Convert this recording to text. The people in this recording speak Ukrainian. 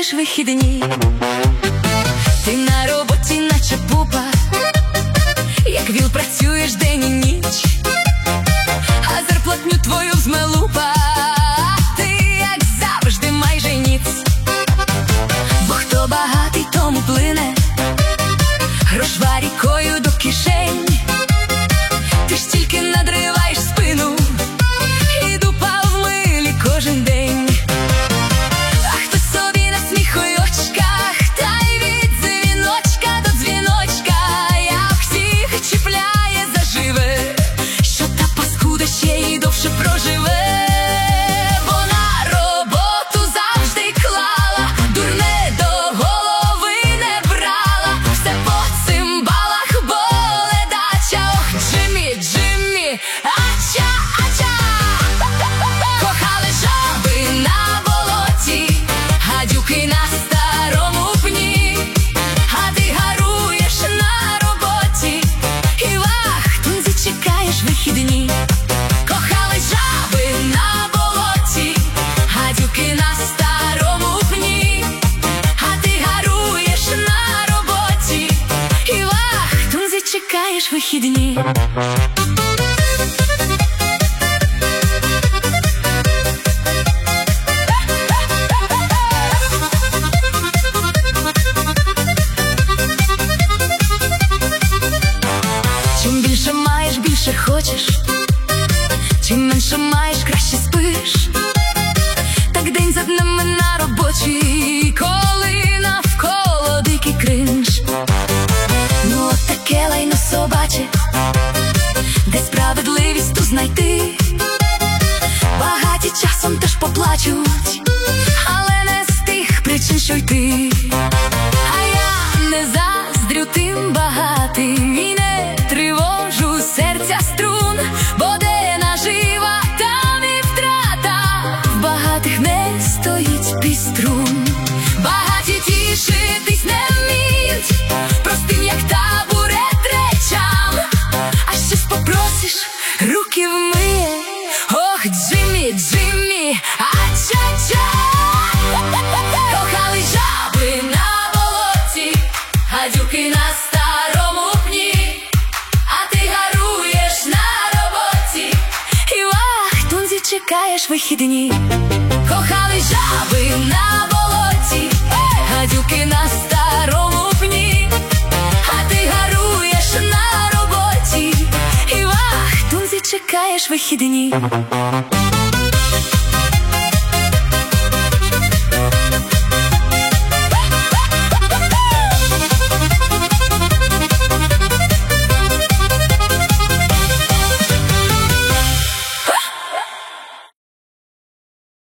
чекаєш вихідні. Ти на роботі наче пупа, як віл працюєш день і ніч, а зарплатню твою взме лупа. Ти, як завжди, майже ніц. Бо хто багатий, тому плине грошва рікою до кишень. Ти ж тільки надриваєш спину і дупа в милі кожен день. А хтось собі насміхує очках, та й від дзвіночка до дзвіночка як всіх чіпляє заживе, що та паскуда ще й довше проживе. Бо на роботу завжди клала, дурне до голови не брала, все по цимбалах, бо ледача. Ох, Джиммі, Джиммі, ача, ача. Кохали жаби на болоті, гадюки на старому пні, а ти гаруєш на роботі і вахтунці чекаєш вихідні. Кохали жаби на болоті, гадюки на старому пні, а ти гаруєш на роботі і вахтунці чекаєш вихідні. Чим більше маєш, більше хочеш, чим менше маєш, краще спиш. Так день за днем на роботі, коли навколо дикий кринж. Ну от таке лайно собаче, де справедливість ту знайти. Багаті часом теж поплачуть, але не з тих причин, що й ти. А я не заздрю тим багатим і не тривожу серця струн, бо де нажива, там і втрата, в багатих не стоїть піструн. Багаті тішитись не вміють простим, як табурет, речам, а щось попросиш, руки вмиє. Ох, Джиммі, Джиммі, ача-ча. Кохали жаби на болоті, гадюки на старому пні, а ти гаруєш на роботі і вахтунці чекаєш вихідні. Кохали жаби на болоті, гадюки на старому пні, а ти гаруєш на роботі і вахтунці чекаєш вихідні.